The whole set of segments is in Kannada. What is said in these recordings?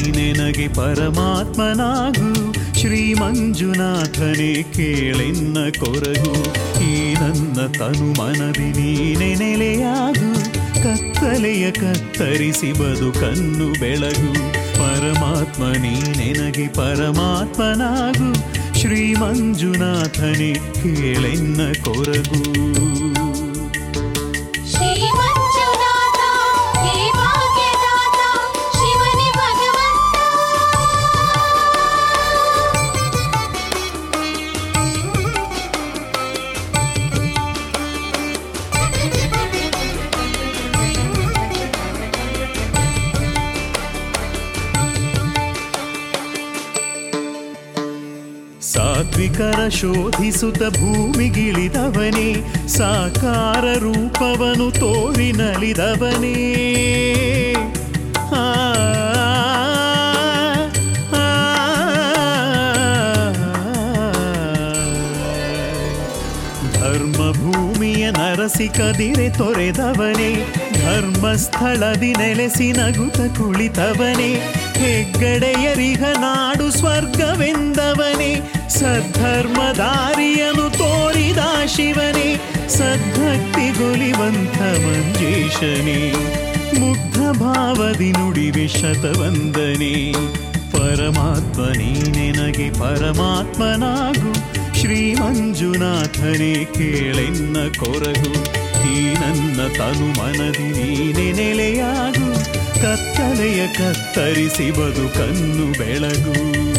ನೀನೆನಗೆ ಪರಮಾತ್ಮನಾಗು. ಶ್ರೀ ಮಂಜುನಾಥನೇ ಕೇಳೆನ್ನ ಕೊರಗು. ಈ ನನ್ನ ತನು ಮನದಿ ನೀನೆ ನೆಲೆಯಾಗು. ಕತ್ತಲೆಯ ಕತ್ತರಿಸಿ ಬದುಕನ್ನು ಬೆಳಗು. ಪರಮಾತ್ಮ ನೀನೆನಗೆ ಪರಮಾತ್ಮನಾಗು. ಶ್ರೀ ಮಂಜುನಾಥನೇ ಕೇಳೆನ್ನ ಕೊರಗು. ಸಾತ್ವಿಕರ ಶೋಧಿಸುತ್ತ ಭೂಮಿಗಿಳಿದವನೇ, ಸಾಕಾರ ರೂಪವನು ತೋರಿ ನಲಿದವನೇ. ಧರ್ಮಭೂಮಿಯ ನರಸಿ ಕದಿರೆ ತೊರೆದವನೇ, ಧರ್ಮಸ್ಥಳದಿ ನೆಲೆಸಿ ನಗುತ ಕುಳಿತವನೇ. ಹೆಗ್ಗಡೆಯರಿಗ ನಾಡು ಸ್ವರ್ಗವೆಂದವನೇ, ಸದ್ಧರ್ಮದಾರಿಯನು ತೋರಿದ ಶಿವನೇ. ಸದ್ಭಕ್ತಿಗೊಲಿವಂಥ ಮಂಜೇಶನೇ, ಮುಗ್ಧ ಭಾವದಿ ನುಡಿವೆ ಶತವಂದನೆ. ಪರಮಾತ್ಮ ನೀನೆನಗೆ ಪರಮಾತ್ಮನಾಗು. ಶ್ರೀ ಮಂಜುನಾಥನೇ ಕೇಳೆನ್ನ ಕೊರಗು. ಈ ನನ್ನ ತನು ಮನದಿ ನೀನೆ ನೆಲೆಯಾಗು. ಕತ್ತಲೆಯ ಕತ್ತರಿಸಿ ಬದುಕನ್ನು ಬೆಳಗು.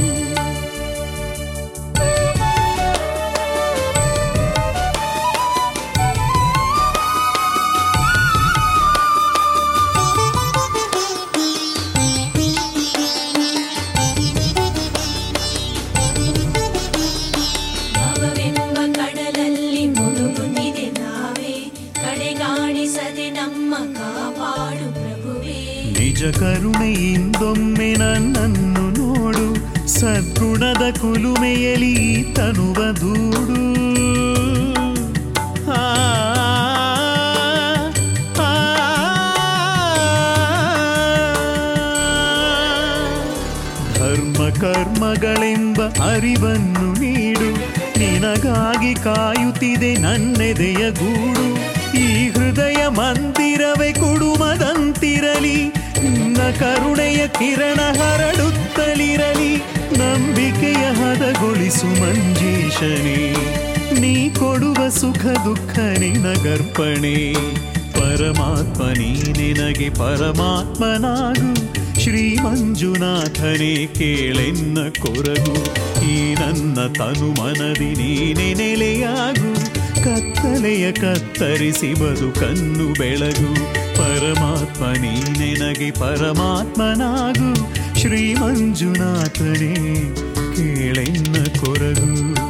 ನಿಜ ಕರುಣೆಯಿಂದೊಮ್ಮೆ ನನ್ನನ್ನು ನೋಡು. ಸದ್ಗುಣದ ಕುಲುಮೆಯಲಿ ತನುವ ದೂಡು. ಧರ್ಮ ಕರ್ಮಗಳೆಂಬ ಅರಿವನ್ನು ನೀಡು. ನಿನಗಾಗಿ ಕಾಯುತ್ತಿದೆ ನನ್ನೆದೆಯ ಗೂಡು. ಈ ಹೃದಯ ಮಂದಿರವೇ ಕುಡುಮದಂತಿರಲಿ. ನಿನ್ನ ಕರುಣೆಯ ಕಿರಣ ಹರಡುತ್ತಲಿರಲಿ. ನಂಬಿಕೆಯ ಹದಗೊಳಿಸು ಮಂಜೇಶನೇ, ನೀ ಕೊಡುವ ಸುಖ ದುಃಖ ನಿನಗರ್ಪಣೆ. ಪರಮಾತ್ಮ ನೀನೆನಗೆ ಪರಮಾತ್ಮನಾಗು. ಶ್ರೀ ಮಂಜುನಾಥನೇ ಕೇಳೆನ್ನ ಕೊರಗು. ಈ ನನ್ನ ತನು ಮನದಿ ನೀನೆ ನೆಲೆಯಾಗು. ಕತ್ತಲೆಯ ಕತ್ತರಿಸಿ ಬದುಕನ್ನು ಬೆಳಗು. ಪರಮಾತ್ಮ ನೀನೆನಗೆ ಪರಮಾತ್ಮನಾಗು. ಶ್ರೀ ಮಂಜುನಾಥನೇ ಕೇಳೆನ್ನ ಕೊರಗು.